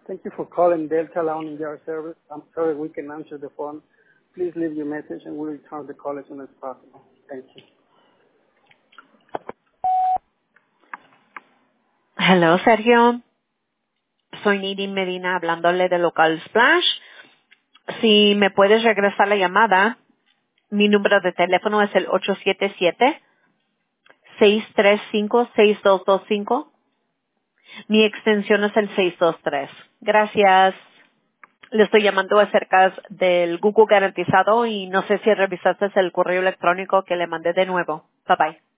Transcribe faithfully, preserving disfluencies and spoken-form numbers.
Thank you for calling Delta Lounge Yard Service. I'm sorry we can answer the phone. Please leave your message and we'll return the call as soon as possible. Thank you. Hello, Sergio. Soy Nidhi Medina hablándole de Local Splash. Si me puedes regresar la llamada, mi número de teléfono es el ocho siete siete, seis tres cinco, seis dos dos cinco. Mi extensión es el seis dos tres. Gracias. Le estoy llamando acerca del Google garantizado y no sé si revisaste el correo electrónico que le mandé de nuevo. Bye bye.